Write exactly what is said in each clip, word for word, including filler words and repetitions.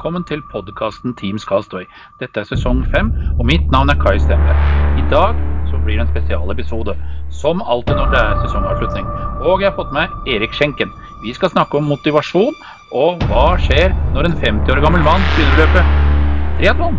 velkommen til podcasten Teams Castaway. Dette er sesong fem, og mitt navn er Kai Stenberg. I dag så blir det en spesialepisode, som alltid når det er sesongavslutning. Og jeg har fått med Erik Schenken. Vi skal snakke om motivasjon, og hva skjer når en femti år gammel mann begynner å løpe triathlon.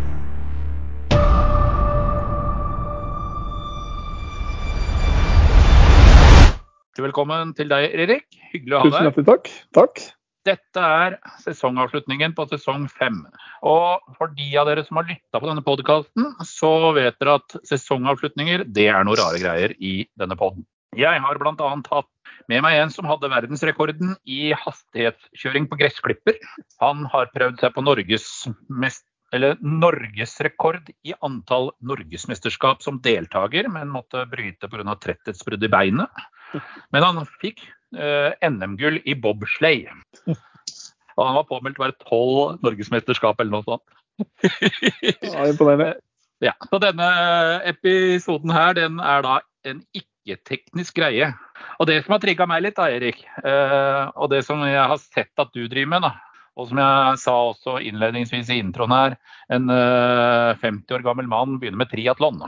Velkommen til deg, Erik. Hyggelig å ha deg. Tusen hjertelig takk. Takk. Dette er sesongavslutningen på sesong fem. Og for de av dere som har lyttet på denne podcasten, så vet dere at sesongavslutninger, det er noen rare greier i denne podden. Jeg har blant annet hatt med meg en som hadde verdensrekorden i hastighetskjøring på gressklipper. Han har prøvd seg på Norges mest eller Norgesrekord i antall Norgesmesterskap som deltager, men måtte bryte på grunn av tretthetsbrudd i beinet. Men han fikk eh, N M-gull i bobsleigh. Og han var påmeldt å være tolv Norgesmesterskap eller noe sånt. Ja, imponerende. Ja, så denne episoden her, den er da en ikke-teknisk greie. Og det som har trigget meg litt da, Erik, eh, og det som jeg har sett at du driver med da, og som jeg sa også innledningsvis i introen her, en uh, femti år gammel mann begynner med triathlon.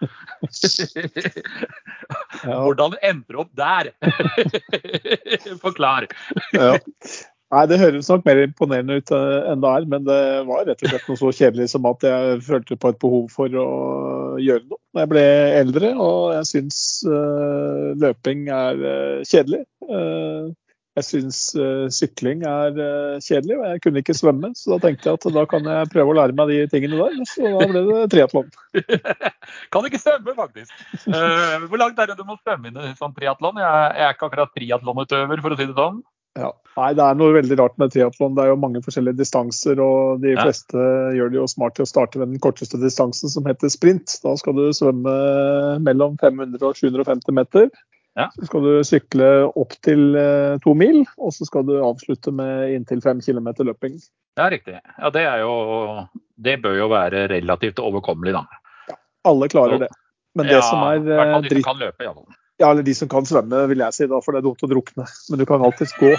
Ja. Hvordan ender du opp der? Forklar. Ja. Nei, det høres nok mer imponerende ut enn det er, men det var rett og slett noe så kjedelig som at jeg følte på et behov for å gjøre noe. Når jeg ble eldre, og jeg synes uh, løping er uh, kjedelig. Uh, Jeg synes uh, sykling er uh, kjedelig, og jeg kunne ikke svømme, så da tenkte jeg at da kan jeg prøve å lære meg de tingene der, så da ble det triathlon. Kan ikke svømme, faktisk. Uh, hvor langt er det du må svømme inn i sånn triathlon? Jeg, jeg er ikke akkurat triathlonutøver, for å si det sånn. Ja. Nei, det er noe veldig rart med triathlon. Det er jo mange forskjellige distanser, og de ja. fleste gjør det jo smart til å starte med den korteste distansen, som heter sprint. Da skal du svømme mellom fem hundre og sju hundre og femti meter. Ja. Så skal du sykle opp til uh, to mil, og så skal du avslutte med inntil fem kilometer løping. Ja, riktig. Ja, det er jo, det bør jo være relativt overkommelig da. Ja, alle klarer så, det. Men det ja, som er uh, i hvert fall de som kan løpe, ja. Ja, eller de som kan svømme, vil jeg si da, for det er dumt å drukne. Men du kan alltid gå.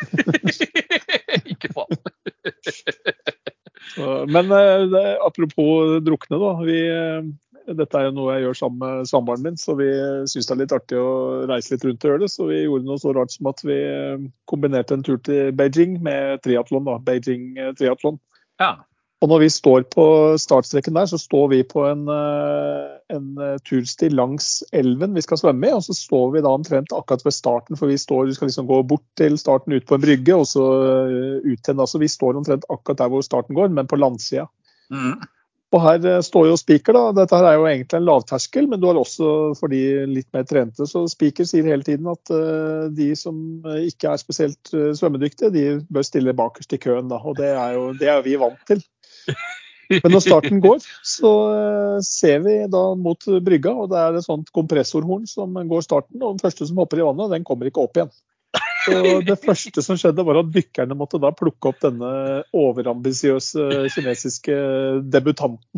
Ikke sant. så, men uh, det, apropos drukne da, vi... Uh, Dette er jo noe jeg gjør sammen med samboeren min, så vi synes det er litt artig å reise litt rundt og gjøre det. Så vi gjorde noe så rart som at vi kombinerte en tur til Beijing med triathlon, da. Beijing triathlon. Ja. Og når vi står på startstreken der, så står vi på en, en tursti langs elven vi skal svømme i, og så står vi da omtrent akkurat ved starten, for vi, står, vi skal liksom gå bort til starten ut på en brygge, og så ut til den. Så vi står omtrent akkurat der hvor starten går, men på landsida. Mm. Og her står jo Spiker da, dette her er jo egentlig en lavterskel, men du har også for de litt mer trente, så Spiker sier hele tiden at uh, de som ikke er spesielt uh, svømmedyktige, de bør stille bakerst i køen da, og det er jo det er vi vant til. Men når starten går, så uh, ser vi da mot brygga, og det er et sånt kompressorhorn som går starten, og den første som hopper i vannet, den kommer ikke opp igjen. Så det første som skjedde var at dykkerne måtte da plukke opp denne overambisiøse kinesiske debutanten.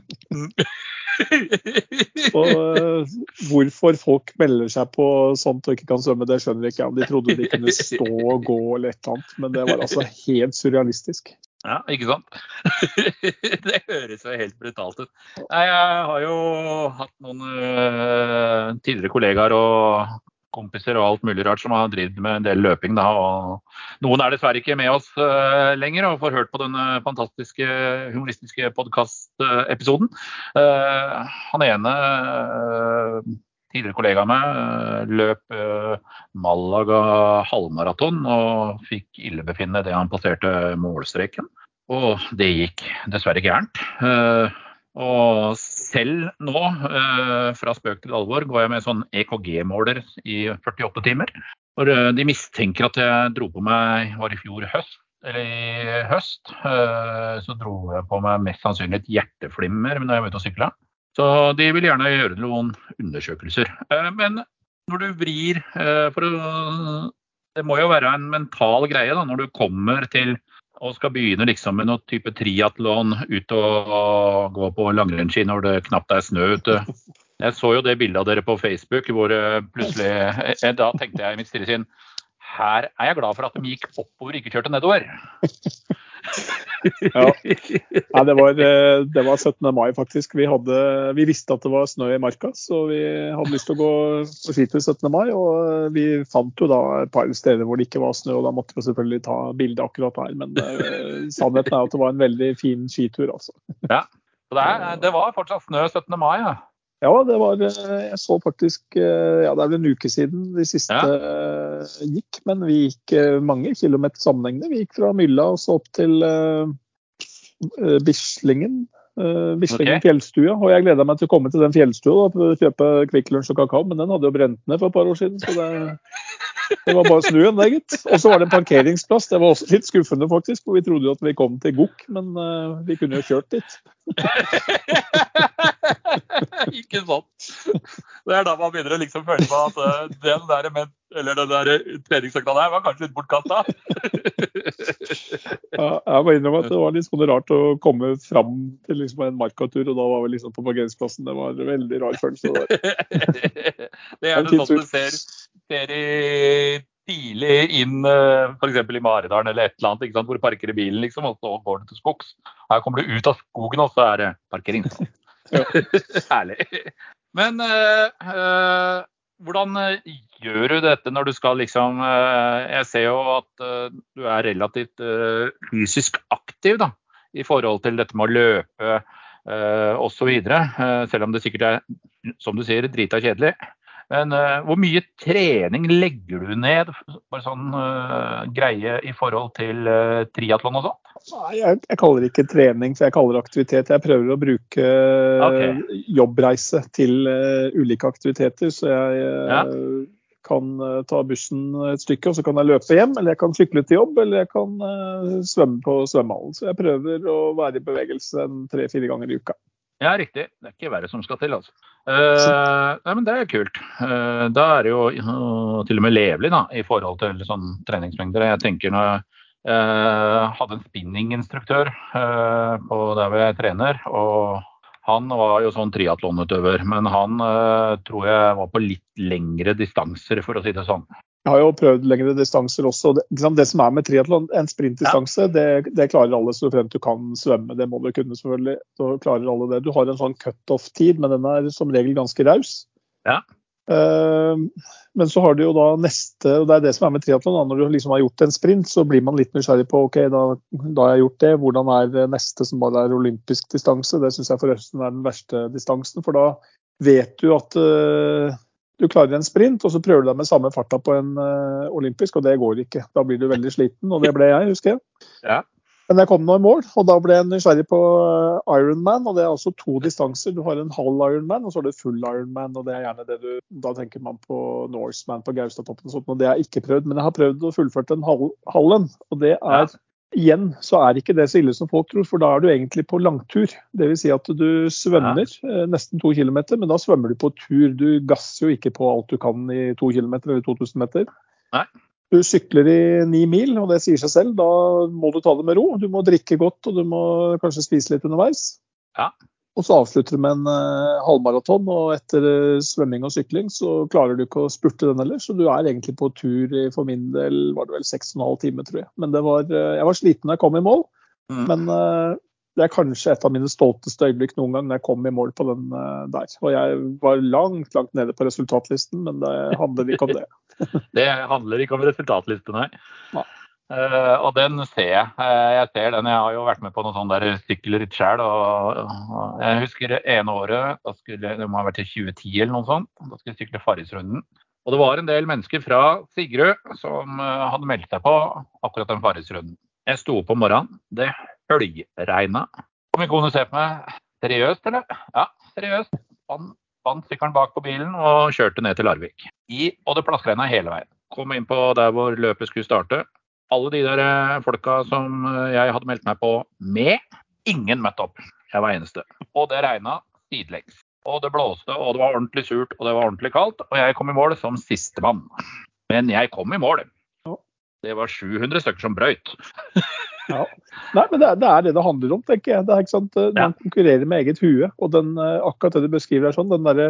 Og uh, hvorfor folk melder seg på sånt og ikke kan svømme, det skjønner ikke jeg. De trodde de kunne stå og gå eller et eller annet, men det var altså helt surrealistisk. Ja, ikke sant? Det høres jo helt brutalt ut. Nei, jeg har jo hatt noen uh, tidligere kollegaer og kompiser og alt mulig rart som har drevet med en del løping da, og noen er dessverre ikke med oss uh, lenger og får hørt på denne fantastiske humoristiske podcast-episoden. Uh, han ene uh, tidligere kollega med uh, løp uh, Malaga halvmaraton og fikk illebefinnende det han passerte målstreken, og det gikk dessverre gærent. Uh, Og selv nå, eh, fra spøk til alvor, går jeg med sånn E K G-måler i førtiåtte timer. For eh, de mistenker at jeg dro på meg, var i fjor høst, eller i høst, eh, så dro jeg på meg mest sannsynlig et hjerteflimmer når jeg var ute og sykla. Så de vil gjerne gjøre noen undersøkelser. Eh, men når du vrir, eh, for å, det må jo være en mental greie da, når du kommer til og skal begynne liksom med noe type triathlon, ut og gå på langrennsski når det knapt er snø ute. Jeg så jo det bildet av dere på Facebook, hvor plutselig, da tenkte jeg i mitt stille sinn, her er jeg glad for at de gikk oppover, ikke kjørte nedover. Ja. Nei, det var, det var syttende mai faktisk. Vi, hadde, vi visste at det var snø i marka, så vi hadde lyst til å gå på skitur syttende mai. Og vi fant jo da et par steder hvor det ikke var snø, og da måtte vi selvfølgelig ta bilde akkurat her. Men uh, sannheten er at det var en veldig fin skitur, altså. Ja, så det, er, det var fortsatt snø syttende mai, ja. Ja, det var, jeg så faktisk, ja, det er vel en uke siden de siste ja. gikk, men vi gikk mange kilometer sammenhengende. Vi gikk fra Mylla og så opp til uh, Bislingen, uh, Bislingen okay. fjellstua, og jeg gleder meg til å komme til den fjellstua da, for å kjøpe Kvikk Lunsj og kakao, men den hadde jo brent ned for et par år siden, så det, det var bare å snu igjen det, gitt. Og så var det en parkeringsplass, det var også litt skuffende faktisk, for vi trodde jo at vi kom til Gokk, men uh, vi kunne jo kjørt dit. Ikke sant. Det er da man begynner å liksom føle på at den der, med, eller den der treningsøkta der var kanskje litt bortkastet. Ja, jeg må innrømme at det var litt sånn rart å komme fram til liksom en markatur, og da var vi liksom på parkeringsplassen. Det var en veldig rar følelse. Det er det sånn du ser, ser i tidlig inn, for eksempel i Maridalen eller et eller annet, ikke sant, hvor du parker i bilen liksom, og så går du til skogs. Her kommer du ut av skogen, og så er det parkeringsplass. Ja. Herlig. Men uh, uh, hvordan gjør du dette når du skal liksom uh, jeg ser jo at uh, du er relativt uh, fysisk aktiv da, i forhold til dette med å løpe uh, og så videre, uh, selv om det sikkert er, som du sier, drita kjedelig. Men uh, hvor mye trening legger du ned for sånn uh, greie i forhold til uh, triathlon og sånt? Nei, jeg, jeg kaller det ikke trening, for jeg kaller det aktivitet. Jeg prøver å bruke okay. jobbreise til uh, ulike aktiviteter, så jeg uh, ja. kan uh, ta bussen et stykke, og så kan jeg løpe hjem, eller jeg kan sykle til jobb, eller jeg kan uh, svømme på svømmehallen. Så jeg prøver å være i bevegelse en tre-fire ganger i uka. Ja, riktig. Det er ikke verre som skal til, altså. Uh, nei, men det er kult. Uh, da er det jo uh, til og med levelig da, i forhold til sånn treningsmengder. Jeg tenker når jeg uh, hadde en spinninginstruktør uh, på der hvor jeg trener, og han var jo sånn triathlonutøver, men han uh, tror jeg var på litt lengre distanser, for å si det sånn. Jeg har jo prøvd lengre distanser også. Det, det som er med triathlon, en sprintdistanse, ja. det, det klarer alle så fremt du kan svømme. Det må du kunne selvfølgelig. Da klarer alle det. Du har en sånn cut-off-tid, men den er som regel ganske raus. Ja. Uh, men så har du jo da neste, og det er det som er med triathlon, da, når du liksom har gjort en sprint, så blir man litt nysgjerrig på, ok, da, da har jeg gjort det, hvordan er det neste som bare er olympisk distanse? Det synes jeg forresten er den verste distansen, for da vet du at uh, du klarer en sprint, og så prøver du deg med samme farta på en uh, olympisk, og det går ikke. Da blir du veldig sliten, og det ble jeg, husker jeg. Ja. Men jeg kom nå i mål, og da ble jeg nysgjerrig på uh, Ironman, og det er altså to distanser. Du har en halv Ironman, og så har du full Ironman, og det er gjerne det du, da tenker man på Norseman på Gaustatoppen og sånt, og det har jeg ikke prøvd, men jeg har prøvd å fullført en halv, halven, og det er... Ja. Igjen så er ikke det så ille som folk tror, for da er du egentlig på langtur. Det vil si at du svømmer ja. nesten to kilometer, men da svømmer du på tur. Du gasser jo ikke på alt du kan i to kilometer eller to tusen meter. Nei. Du sykler i ni mil, og det sier seg selv. Da må du ta det med ro. Du må drikke godt, og du må kanskje spise litt underveis. Ja. Og så avslutter du med en uh, halvmaraton, og etter uh, svømming og sykling så klarer du ikke å spurte den heller. Så du er egentlig på tur i, for min del, var det vel seks og en halv time, tror jeg. Men det var, uh, jeg var sliten da jeg kom i mål, mm. men uh, det er kanskje et av mine stolteste øyeblikk noen gang når jeg kom i mål på den uh, der. Og jeg var langt, langt nede på resultatlisten, men det handler ikke om det. Det handler ikke om resultatlisten, nei. Ja. Uh, og den ser jeg. Uh, jeg ser den. Jeg har jo vært med på noen sånne der sykkelritt selv, og, og jeg husker ene året, da skulle, det må ha vært i tjue ti eller noe sånt, da skulle jeg sykle Farrisrunden. Og det var en del mennesker fra Sigrud som uh, hadde meldt seg på akkurat den Farrisrunden. Jeg sto opp om morgenen, det høljeregnet. Og min kone ser på meg, seriøst eller? Ja, seriøst. Han fant sykkelen bak på bilen og kjørte ned til Larvik. I, og det plaskregnet hele veien. Kom inn på der hvor løpet skulle starte. Alle de der folka som jeg hadde meldt meg på med, ingen møtte opp. Jeg var eneste. Og det regnet sidelengs. Og det blåste, og det var ordentlig surt, og det var ordentlig kaldt. Og jeg kom i mål som sistemann. Men jeg kom i mål. Det var sju hundre stykker som brøyt. Ja. Nei, men det er, det er det det handler om, tenker jeg. Det er ikke sant? Man ja. konkurrerer med eget hue. Og den, akkurat det du beskriver er sånn, den der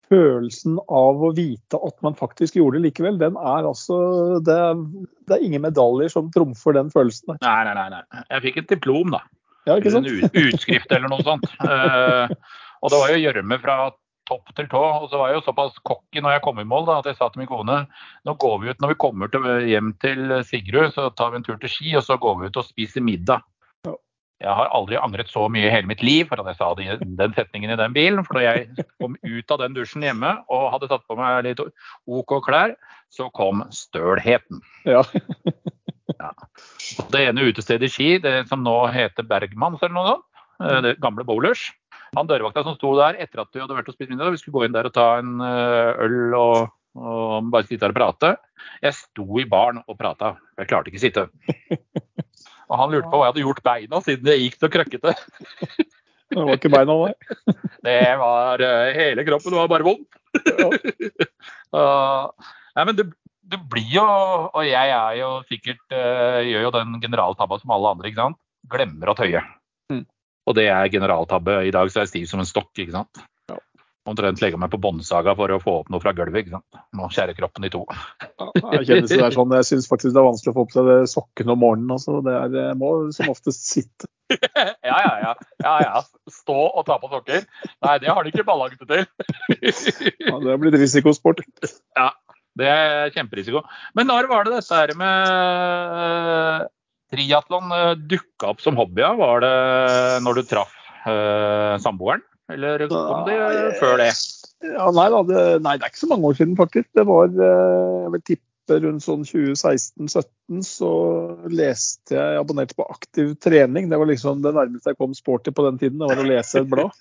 følelsen av å vite at man faktisk gjorde det likevel, den er altså, det er, det er ingen medaljer som trumfer den følelsen der. Nei, nei, nei, nei. Jeg fikk et diplom da. Ja, ikke sant? Eller en utskrift eller noe sånt. Uh, og det var jo gjørme fra topp til tå, og så var jeg jo såpass cocky når jeg kom i mål da, at jeg sa til min kone, nå går vi ut, når vi kommer til, hjem til Sigrud, så tar vi en tur til Ski, og så går vi ut og spiser middag. Ja. Jeg har aldri angret så mye i hele mitt liv for at jeg sa den, den setningen i den bilen, for når jeg kom ut av den dusjen hjemme og hadde tatt på meg litt ok klær, så kom stølheten. Ja. Ja. Det ene utestedet i Ski, det som nå heter Bergmanns eller noe sånt, det gamle Bowlers, han dørvakta som sto der etter at vi hadde vært og spist middag, vi skulle gå inn der og ta en øl og, og bare sitte der og prate. Jeg sto i baren og prata, jeg klarte ikke å sitte. Og han lurte på hva jeg hadde gjort beina siden jeg gikk så krøkkete. Det var ikke beina, nei. Det var hele kroppen, det var bare vondt. Ja. uh, nei, men det, det blir jo, og jeg er jo sikkert, uh, gjør jo den generaltabba som alle andre, ikke sant? Glemmer å tøye. Mm. Og det er generaltabbe. I dag så er jeg stiv som en stokk, ikke sant? Ja. Omtrent legger meg på båndsaga for å få opp noe fra gulvet, ikke sant? Må skjære kroppen i to. Ja, jeg kjenner det er sånn, jeg synes faktisk det er vanskelig å få opp seg det sokken om morgenen, altså. Det er, jeg må som oftest sitte. ja, ja, ja, ja, ja. Stå og ta på sokker. Nei, det har de ikke balanse til. Ja, det har blitt risikosport. Ja, det er kjemperisiko. Men når var det dette her med triathlon dukket opp som hobby? Var det når du traff uh, samboeren? Eller kom det uh, før det? Ja, nei, da, det, nei, det er ikke så mange år siden faktisk. Det var, uh, jeg vil tippe rundt sånn tjue seksten sytten, så leste jeg, jeg abonnerte på Aktiv trening. Det var liksom det nærmeste jeg kom sporty på den tiden, det var å lese et blad.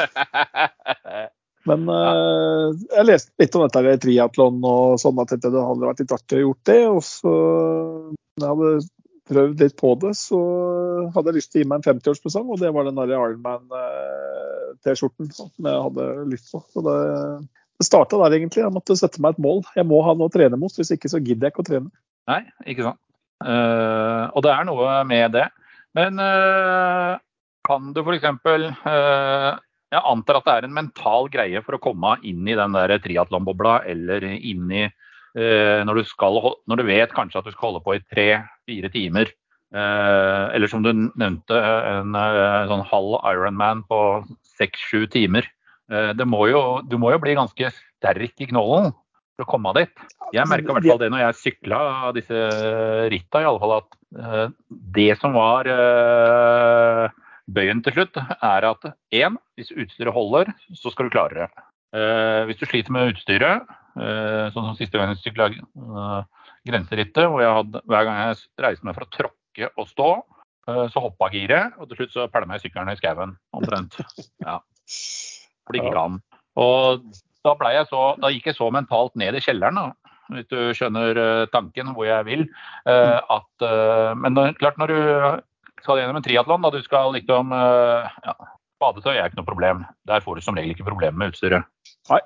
Men uh, jeg leste litt om dette triathlon og sånn, at det hadde vært litt artig å gjort det. Og så jeg hadde prøvd litt på det, så hadde jeg lyst til å gi meg en femti-årspresang, og det var den der Ironman-T-skjorten som jeg hadde lyst på. Så det, det startet der egentlig. Jeg måtte sette meg et mål. Jeg må ha noe å trene mot, hvis ikke så gidder jeg ikke å trene. Nei, ikke sant. Uh, og det er noe med det. Men uh, kan du for eksempel, uh, jeg antar at det er en mental greie for å komme inn i den der triathlonbobla, eller inn i Uh, når, du skal, når du vet kanskje at du skal holde på i tre-fire timer, uh, eller som du nevnte, en uh, sånn halv Ironman på seks-sju timer. Uh, det må jo, du må jo bli ganske sterk i knollen for å komme dit. Jeg merket i hvert fall det når jeg syklet disse ritta, i alle fall at uh, det som var uh, bøyen til slutt, er at en, hvis utstyret holder, så skal du klare det. Uh, hvis du sliter med utstyret, uh, sånn som siste gang jeg syklet uh, grenserittet, hvor jeg hadde, hver gang jeg reiste meg for å tråkke og stå, uh, så hoppet giret, og til slutt så pællet meg sykkelen i skaven, omtrent. Ja. For det gikk ikke an. Og da, ble jeg så, da gikk jeg så mentalt ned i kjelleren, da, hvis du skjønner uh, tanken hvor jeg vil. Uh, at, uh, men uh, klart, når du skal gjennom en triathlon, da du skal liksom uh, ja, badetøy er ikke noe problem. Der får du som regel ikke problemer med utstyret. Nei.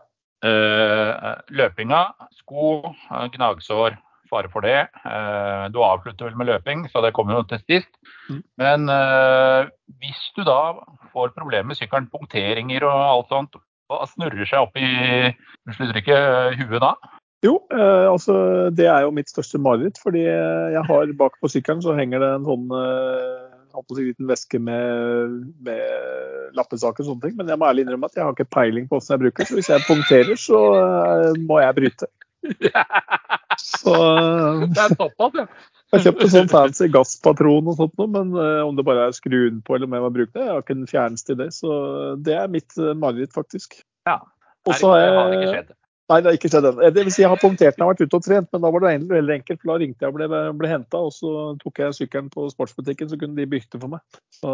Uh, løpinga, sko, uh, gnagsår, fare for det. Uh, du avslutter vel med løping, så det kommer jo til sist. Mm. Men uh, hvis du da får problemer med sykkelen, punkteringer og alt sånt, og snurrer seg opp i, slutter ikke huet da? Jo, eh, altså det er jo mitt største mareritt, fordi jeg har bak på sykkelen så henger det en sånn eh, en liten veske med, med lappesaker og sånne ting, men jeg må ærlig innrømme at jeg har ikke peiling på hvordan jeg bruker, så hvis jeg punkterer så eh, må jeg bryte. Så, det er såpass, ja. Jeg kjøpte sånn fancy gasspatron og sånt noe, men eh, om det bare er skruen på eller om jeg må bruke det, jeg har ikke en fjerneste i det, så det er mitt eh, mareritt faktisk. Ja, og så det har ikke skjedd. Nei, det har ikke skjedd ennå. Det vil si, jeg har punktert når jeg har vært ute og trent, men da var det egentlig veldig enkelt, for da ringte jeg og ble, ble hentet, og så tok jeg sykkelen på sportsbutikken, så kunne de bytte for meg. Så,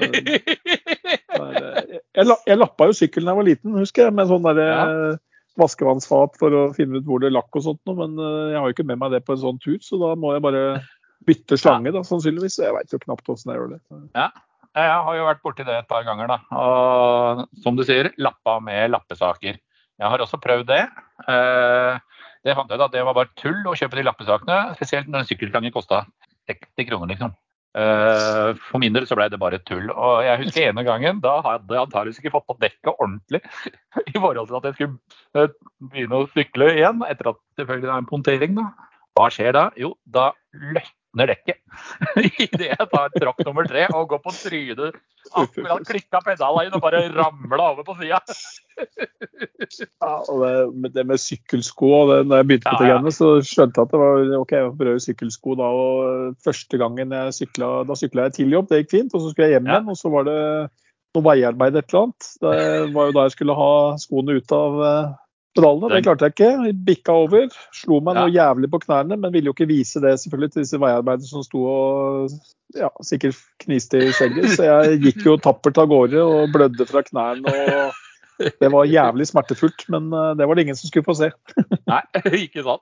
der, jeg, jeg lappa jo sykkelen da jeg var liten, husker jeg, med sånn der ja. vaskevannsfat for å finne ut hvor det lakk og sånt, men jeg har jo ikke med meg det på en sånn tur, så da må jeg bare bytte slange, da, sannsynligvis. Jeg vet jo knapt hvordan jeg gjør det. Ja, jeg har jo vært borti det et par ganger, da. Og som du sier, lappa med lappesaker. Jeg har også prøvd det. Det fant jeg ut at det var bare tull å kjøpe de lappesakene, spesielt når en sykkelstange kostet seksti kroner, liksom. Uh, for min del så ble det bare tull. Og jeg husker ene gangen, da hadde jeg antageligvis ikke fått på dekket ordentlig i forhold til at jeg skulle uh, begynne å sykle igjen, etter at selvfølgelig det er en punktering da. Hva skjer da? Jo, da løsner dekket i det jeg tar tråkk nummer tre og går på trynet. Akkurat klikket pedalen inn og bare ramlet over på siden. Ja, og det, det med sykkelsko, og det, når jeg begynte på det greiene, så skjønte jeg at det var ok, jeg prøver sykkelsko da, og første gangen jeg syklet, da syklet jeg til jobb, det gikk fint, og så skulle jeg hjem igjen, og så var det noe veiarbeid et eller annet. Det var jo da jeg skulle ha skoene ut av pedalene, det klarte jeg ikke, jeg bikket over, slo meg noe jævlig på knærne, men ville jo ikke vise det selvfølgelig til disse veiarbeiderne som sto og ja, sikkert kniste i skjegget, så jeg gikk jo tappert av gårde og blødde fra knærne, og det var jævlig smertefullt, men det var det ingen som skulle få se. Nei, ikke sant.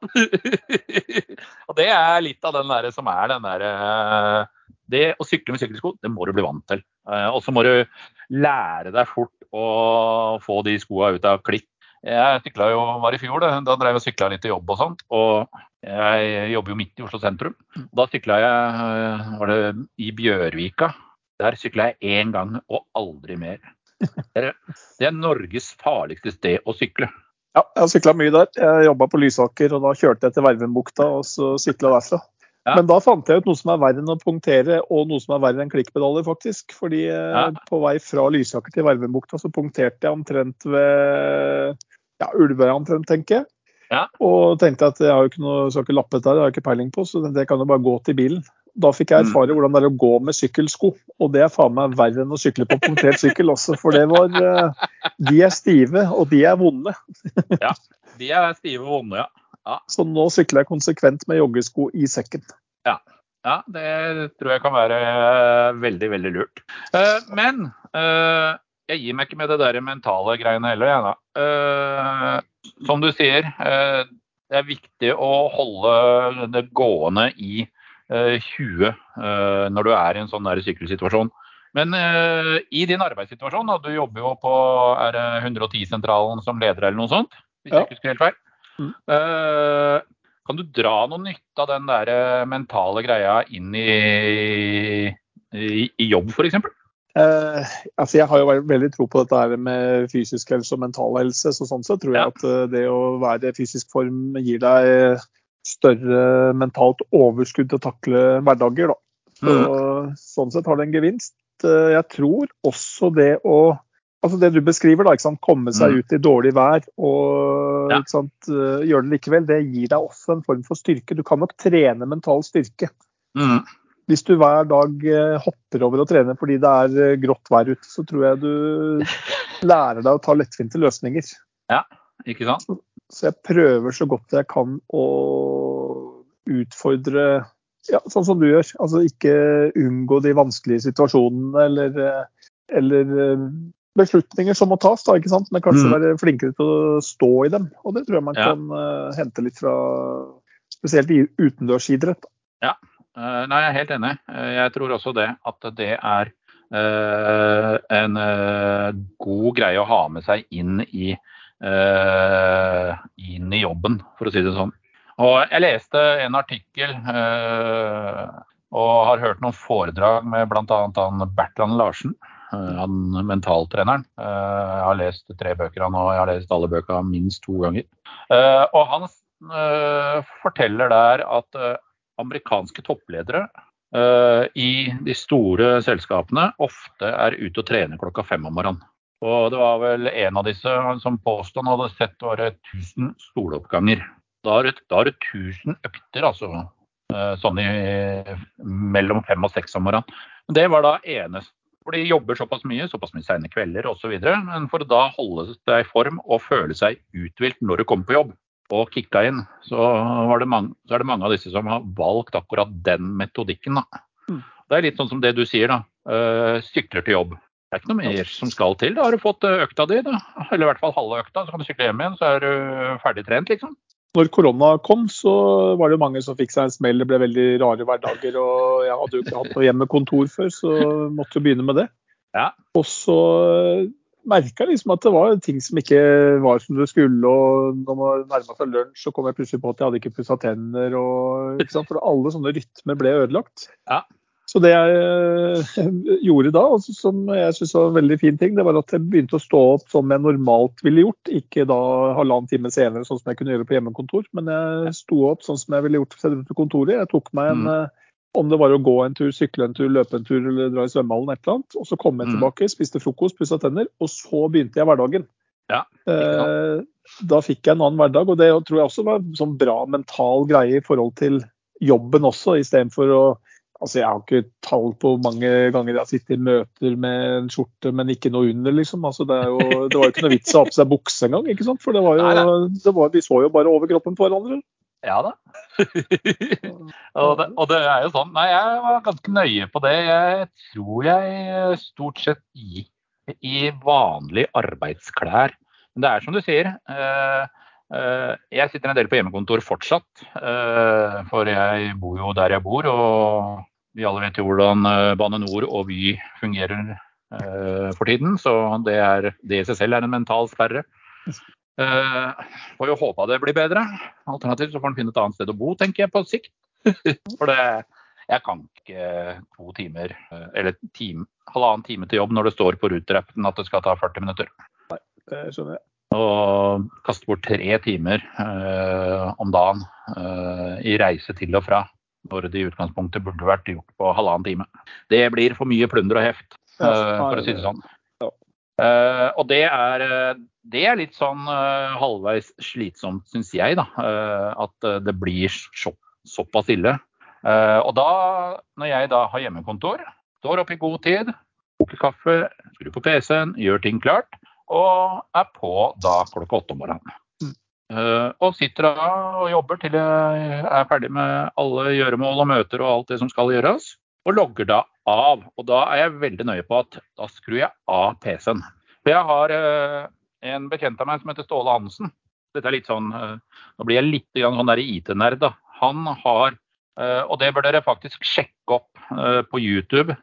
Og det er litt av den der som er den der, det å sykle med sykkelsko, det må du bli vant til. Og så må du lære deg fort å få de skoene ut av klikk. Jeg syklet jo, var i fjor, da drev jeg og syklet litt til jobb og sånt, og jeg jobber jo midt i Oslo sentrum. Da syklet jeg, var det i Bjørvika, der syklet jeg en gang og aldri mer. Det er Norges farligste sted å sykle. Ja, jeg har syklet mye der. Jeg jobbet på Lysaker, og da kjørte jeg til Vervenbukta, og så syklet derfra. Ja. Men da fant jeg ut noe som er verre enn å punktere, og noe som er verre enn klikkpedaler, faktisk. Fordi ja. På vei fra Lysaker til Vervenbukta, så punkterte jeg omtrent ved ja, Ulvøya omtrent, tenker jeg. Ja. Og tenkte at jeg har jo ikke noe, så ikke lappet der, det har jeg ikke peiling på, så det kan jo bare gå til bilen. Da fikk jeg erfare hvordan det er å gå med sykkelsko, og det er faen meg verre enn å sykle på punktert sykkel også, for det var, de er stive, og de er vonde. Ja, de er stive og vonde, ja. Ja. Så nå sykler jeg konsekvent med joggesko i sekken. Ja, ja det tror jeg kan være veldig, veldig lurt. Men jeg gir meg ikke med det der mentale greiene heller, jeg da. Som du sier, det er viktig å holde det gående i tjue når du er i en sånn der sykkelsituasjon. Men uh, i din arbeidssituasjon, da, du jobber jo på er det hundre og ti-sentralen som leder eller noe sånt, hvis jeg ikke husker helt feil. Mm. Uh, kan du dra noe nytt av den der mentale greia inn i, i, i jobb, for eksempel? Uh, altså jeg har jo veldig tro på dette her med fysisk helse og mental helse, så sånn sett tror jeg ja. At det å være i fysisk form gir deg større mentalt overskudd til å takle hverdager da. Så, mm. Sånn sett har det en gevinst. Jeg tror også det å, altså det du beskriver da, ikke sant, komme seg mm. ut i dårlig vær og ja. Ikke sant, gjøre det likevel, det gir deg også en form for styrke. Du kan nok trene mental styrke. Mm. Hvis du hver dag hopper over å trene fordi det er grått vær ute, så tror jeg du lærer deg å ta lettfinte løsninger. Ja, ikke sant? Så, så jeg prøver så godt jeg kan å utfordre, ja, sånn som du gjør. Altså ikke unngå de vanskelige situasjonene eller, eller beslutninger som må tas, da, ikke sant? Men kanskje mm. være flinkere til å stå i dem. Og det tror jeg man ja. Kan uh, hente litt fra, spesielt i utendørsidrett. Ja, uh, nei, jeg er helt enig. Uh, jeg tror også det, at det er uh, en uh, god greie å ha med seg inn i, uh, inn i jobben, for å si det sånn. Og jeg leste en artikkel øh, og har hørt noen foredrag med blant annet han Bertrand Larsen, øh, han mentaltreneren. Uh, jeg har lest tre bøker han, og jeg har lest alle bøker minst to ganger. Uh, og han uh, forteller der at uh, amerikanske toppledere uh, i de store selskapene ofte er ute og trener klokka fem om morgenen. Og det var vel en av disse som påstod han hadde sett året tusen stoloppganger. Da har, du, da har du tusen økter, altså, sånn i, mellom fem og seks om morgenen. Det var da eneste, for de jobber såpass mye, såpass mye sene kvelder og så videre, men for å da holde seg i form og føle seg uthvilt når du kommer på jobb og kicka inn, så, var det mange, så er det mange av disse som har valgt akkurat den metodikken. Da. Mm. Det er litt sånn som det du sier, da. Uh, sykler til jobb. Det er ikke noe mer som skal til. Da har du fått økta di, da. Eller i hvert fall halve økta, så kan du sykle hjem igjen, så er du ferdig trent, liksom. Når korona kom, så var det mange som fikk seg en smell. Det ble veldig rare hverdager, og jeg hadde jo ikke hatt noe hjemmekontor før, så måtte jeg begynne med det. Ja. Og så merket jeg liksom at det var ting som ikke var som det skulle, og når man nærmet seg lunsj, så kom jeg plutselig på at jeg hadde ikke pusset tenner, og, ikke sant? For alle sånne rytmer ble ødelagt. Ja. Så det jeg eh, gjorde da, altså, som jeg synes var en veldig fin ting, det var at jeg begynte å stå opp som jeg normalt ville gjort. Ikke da halvannen time senere, sånn som jeg kunne gjøre på hjemmekontor. Men jeg sto opp sånn som jeg ville gjort på kontoret. Jeg tok meg en, mm. om det var å gå en tur, sykle en tur, løpe en tur eller dra i svømmehallen, et eller annet. Og så kom jeg tilbake, spiste frokost, pusset tenner, og så begynte jeg hverdagen. Ja, eh, da fikk jeg en annen hverdag, og det tror jeg også var en sånn bra mental greie i forhold til jobben også, i stedet for å Altså, jeg har ikke tall på mange ganger jeg har sittet i møter med en skjorte, men ikke noe under, liksom. Altså, det, er jo, det var jo ikke noe vits å ha på seg bukse engang, ikke sant? For det var jo, nei, nei. Det var, vi så jo bare over kroppen på hverandre. Ja da. og, det, og det er jo sånn. Nei, jeg var ganske nøye på det. Jeg tror jeg stort sett gikk i vanlige arbeidsklær. Men det er som du sier. Eh, eh, jeg sitter en del på hjemmekontor fortsatt. Eh, for jeg bor jo der jeg bor, og vi alle vet jo hvordan Bane Nor og Vy fungerer eh, for tiden. Så det, er, det i seg selv er en mental sperre. Uh, får jo håpe det blir bedre. Alternativt så får han finne et annet sted å bo, tenker jeg på sikt. For det, jeg kan ikke to timer, eller time, halvannen time til jobb når det står på Ruter-appen at det skal ta førti minutter. Nei, det skjønner jeg. Og kaste bort tre timer uh, om dagen uh, i reise til og fra, når det i utgangspunktet burde vært gjort på halvannen time. Det blir for mye plunder og heft, uh, for å si det sånn. Uh, og det er, det er litt sånn uh, halvveis slitsomt, synes jeg, da, uh, at uh, det blir så, såpass ille. Uh, og da, når jeg da har hjemmekontor, står opp i god tid, koker kaffe, skrur på P C-en, gjør ting klart, og er på da klokka åtte om morgenen. Uh, og sitter da og jobber til jeg er ferdig med alle gjøremål og møter og alt det som skal gjøres. Og logger da av, og da er jeg veldig nøye på at da skrur jeg av P C-en. For jeg har eh, en bekjent av meg som heter Ståle Hansen. Dette er litt sånn, eh, nå blir jeg litt sånn der I T-nerd da. Han har, eh, og det bør dere faktisk sjekke opp eh, på YouTube,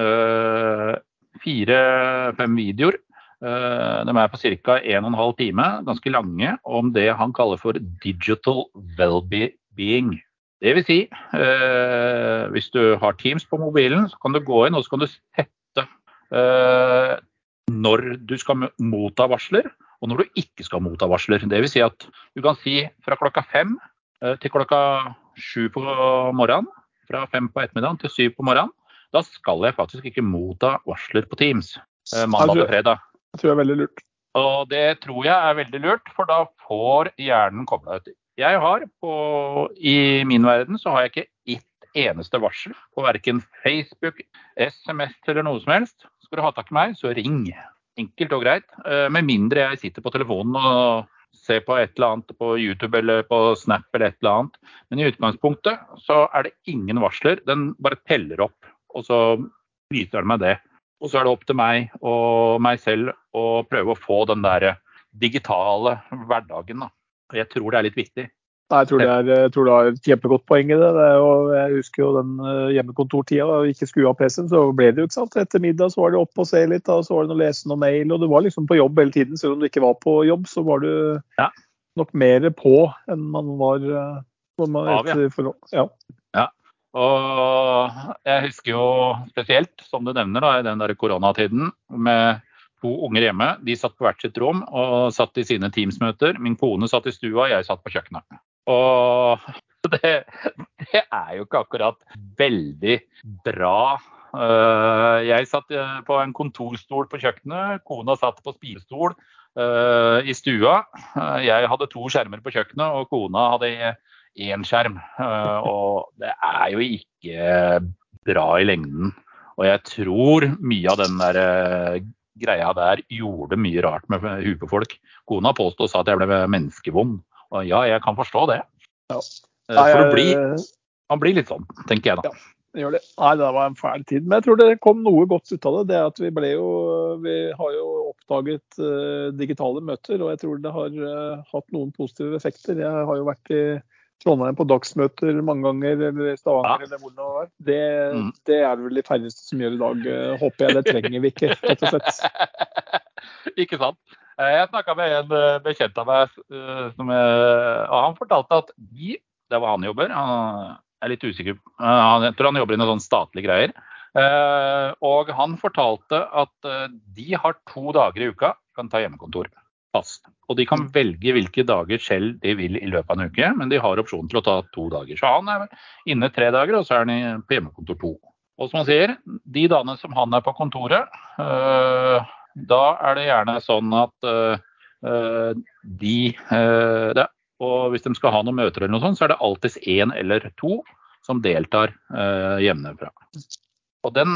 eh, fire-fem videoer. Eh, de er på cirka en og en halv time, ganske lange, om det han kaller for digital well-being. Det vil si, eh, hvis du har Teams på mobilen, så kan du gå inn og så kan du sette eh, når du skal motta varsler, og når du ikke skal motta varsler. Det vil si at du kan si fra klokka fem eh, til klokka sju på morgenen, fra fem på ettermiddagen til syv på morgenen, da skal jeg faktisk ikke motta varsler på Teams, eh, mandag til fredag. Jeg tror det er veldig lurt. Og det tror jeg er veldig lurt, for da får hjernen koblet ut. Jeg har på, i min verden så har jeg ikke ett eneste varsel på hverken Facebook, S M S eller noe som helst. Skal du ha tak i meg, så ring. Enkelt og greit. Med mindre jeg sitter på telefonen og ser på et eller annet på YouTube eller på Snap eller et eller annet. Men i utgangspunktet så er det ingen varsler. Den bare teller opp, og så viser den meg det. Og så er det opp til meg og meg selv å prøve å få den der digitale hverdagen, da. Jeg tror det er litt viktig. Nei, jeg tror det er, jeg tror det er et kjempegodt poeng i det. det er jo, jeg husker jo den hjemmekontortida, og ikke skru av P C-en, så ble det jo ikke sant. Etter middag så var det opp og se litt, da, så var det noe lese noe mail, og du var liksom på jobb hele tiden. Selv om du ikke var på jobb, så var du ja. nok mer på enn man var når man av, ja. For, ja. ja. Og jeg husker jo spesielt, som du nevner, da, i den der koronatiden med to unger hjemme, de satt på hvert sitt rom og satt i sine Teams-møter. Min kone satt i stua, jeg satt på kjøkkenet. Og det, det er jo ikke akkurat veldig bra. Jeg satt på en kontorstol på kjøkkenet, kona satt på spisestol i stua. Jeg hadde to skjermer på kjøkkenet, og kona hadde én skjerm. Og det er jo ikke bra i lengden. Og jeg tror mye av den der greia der gjorde mye rart med huet på folk. Kona påstod og sa at jeg ble menneskevond. Og ja, jeg kan forstå det. Ja. For å bli, man blir litt sånn, tenker jeg da. Ja, det gjør det. Nei, det var en fæl tid. Men jeg tror det kom noe godt ut av det. Det er at vi ble jo, vi har jo oppdaget uh, digitale møter, og jeg tror det har uh, hatt noen positive effekter. Jeg har jo vært i Trondheim på dagsmøter mange ganger, eller i Stavanger, ja. eller hvor det var. Det, mm. det er vel de færreste som gjør i dag. Håper jeg det trenger vi ikke, rett og slett. Ikke sant. Jeg snakket med en bekjent av meg, som jeg, og han fortalte at de, det var han jobber, han, Jeg er litt usikker. Uh, jeg tror han jobber i noen sånne statlige greier. Uh, og han fortalte at uh, de har to dager i uka kan ta hjemmekontor fast. Og de kan velge hvilke dager selv de vil i løpet av en uke, men de har opsjon til å ta to dager. Så han er inne tre dager, og så er han på hjemmekontor to. Og som han sier, de dagene som han er på kontoret, uh, da er det gjerne sånn at uh, uh, de uh, det, og hvis de skal ha noen møter eller noe sånt, så er det alltid en eller to som deltar uh, hjemmefra. Og den,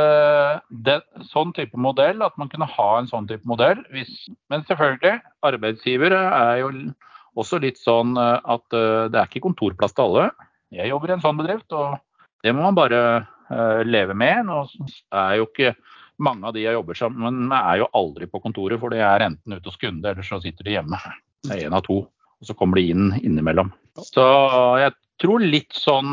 uh, den, sånn type modell, at man kunne ha en sånn type modell, hvis, men selvfølgelig, arbeidsgivere er jo også litt sånn uh, at uh, det er ikke kontorplass til alle. Jeg jobber i en sånn bedrift, og det må man bare uh, leve med. Nå er jo ikke mange av de jeg jobber sammen, men er jo aldri på kontoret, for de er enten ute hos kunde, eller så sitter de hjemme. Det er en av to. Og så kommer de inn innimellom. Så jeg tror litt sånn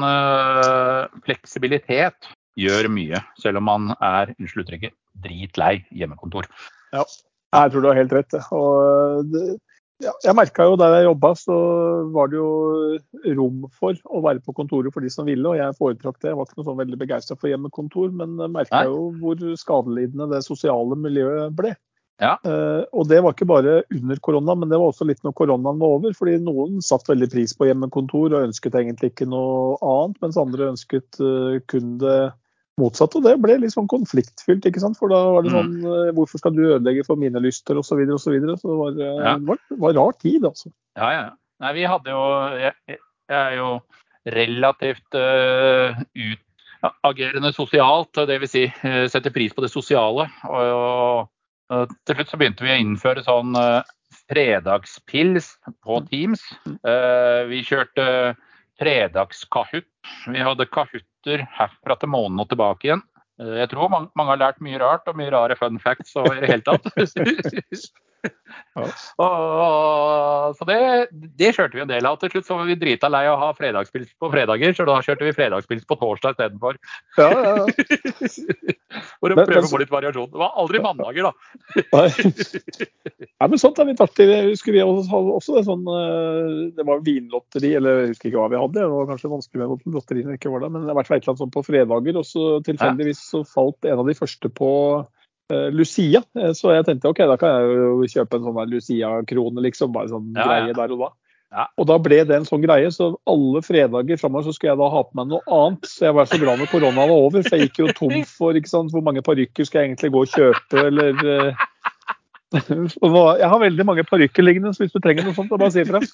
uh, fleksibilitet gjør mye, selv om man er, unnskyld uttrykket, dritlei hjemmekontor. Ja, jeg tror du har helt rett. Og det, ja, jeg merket jo der jeg jobbet, så var det jo rom for å være på kontoret for de som ville, og jeg foretrakk det. Jeg var ikke noe sånn veldig begeistret for hjemmekontor, men jeg merket jo hvor skadelidende det sosiale miljøet ble. Ja. Uh, og det var ikke bare under korona, men det var også litt når koronaen var over, fordi noen satt veldig pris på hjemmekontor og ønsket egentlig ikke noe annet, mens andre ønsket uh, kun det motsatte, og det ble litt sånn konfliktfylt, ikke sant? For da var det sånn, uh, hvorfor skal du ødelegge for mine lyster, og så videre, og så videre, så det var, uh, ja. det var, det var rar tid, altså. Ja, ja. Nei, vi hadde jo, jeg, jeg er jo relativt uh, utagerende sosialt, det vil si, uh, setter pris på det sosiale, og, og til slutt så begynte vi å innføre sånn uh, fredagspils på Teams. Uh, vi kjørte fredagskahutt. Vi hadde kahutter herfra til månen og tilbake igjen. Uh, jeg tror mange, mange har lært mye rart og mye rare fun facts og i det hele tatt. Ja. Og, så det, det kjørte vi en del av. Til slutt så var vi drita lei å ha fredagspils på fredager, så da kjørte vi fredagspils på torsdag i stedet for. Ja, ja, ja. For å prøve å få litt variasjon. Det var aldri mandager, da. Nei. Ja, men sånt er litt artig. Jeg husker vi hadde også det sånn, det var vinlotteri, eller jeg husker ikke hva vi hadde. Det var kanskje vanskelig med lotteri når det ikke var det, men det var i hvert fall et eller annet sånt på fredager, og så tilfeldigvis så falt en av de første på Lucia, så jeg tenkte ok, da kan jeg jo kjøpe en sånn Lucia-krone liksom, bare sånn ja, greie ja. Der og da. Ja. Og da ble det en sånn greie, så alle fredager fremover så skulle jeg da ha på meg noe annet, så jeg var så glad når korona var over, for jeg gikk jo tom for, ikke sant, hvor mange parykker skal jeg egentlig gå og kjøpe, eller... Jeg har veldig mange parykker liggende, så hvis du trenger noe sånt, så bare si fra.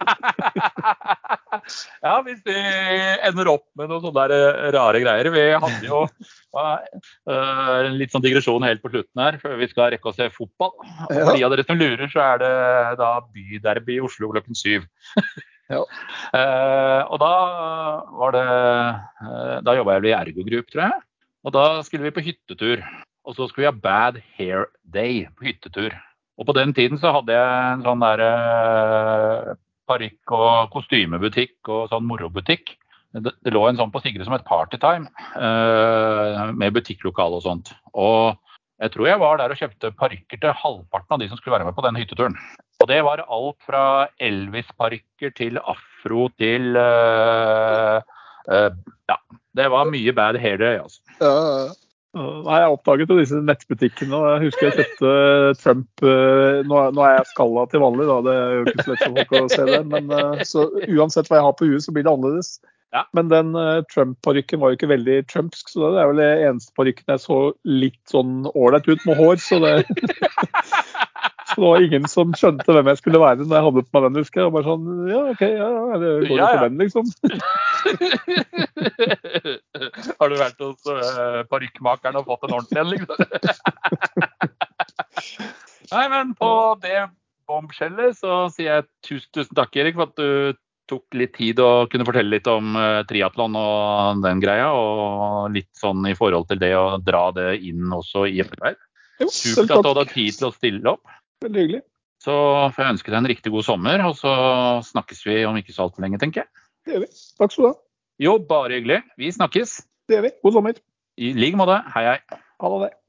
Ja, hvis vi ender opp med noen sånne der rare greier. Vi hadde jo uh, en litt sånn digresjon helt på slutten her, før vi skal rekke å se fotball. Og for de av dere som lurer, så er det da byderby i Oslo klokken syv. Ja. uh, og da var det, uh, da jobbet jeg i Ergo Group, tror jeg. Og da skulle vi på hyttetur. Og så skulle vi ha Bad Hair Day på hyttetur. Og på den tiden så hadde jeg en sånn der uh, parykk- og kostymebutikk og sånn morobutikk. Det, det lå en sånn på Sigrid som et partytime, uh, med butikklokale og sånt. Og jeg tror jeg var der og kjøpte parykker til halvparten av de som skulle være med på den hytteturen. Og det var alt fra Elvis-parykker til afro til uh, uh, ja, det var mye Bad Hair Day, altså. Ja, ja. Nei, jeg oppdaget jo disse nettbutikkene, og jeg husker jeg kjøpte Trump, nå, nå er jeg skalla til vanlig da, det er jo ikke så lett for folk å se det, men så uansett hva jeg har på huet så blir det annerledes. Ja. Men den uh, Trump-parykken var jo ikke veldig trumpsk, så det er vel det eneste parykken jeg så litt sånn ålreit ut med hår, så det... Så det var ingen som skjønte hvem jeg skulle være når jeg hadde på meg den, husker jeg. Og bare sånn, ja, ok, ja, det går jo ja, ja. For den, liksom. Har du vært hos uh, parykkmakeren og fått en ordentlig en, liksom? Nei, men på det bombskjellet så sier jeg tusen, tusen takk, Erik, for at du tok litt tid og kunne fortelle litt om uh, triathlon og den greia, og litt sånn i forhold til det å dra det inn også i arbeid. Supert at du hadde tid til å stille opp. Veldig hyggelig. Så får jeg ønske deg en riktig god sommer, og så snakkes vi om ikke så alt for lenge, tenker jeg. Det gjør vi. Takk skal du ha. Jo, bare hyggelig. Vi snakkes. Det gjør vi. God sommer. I like måte. Hei, hei. Ha det.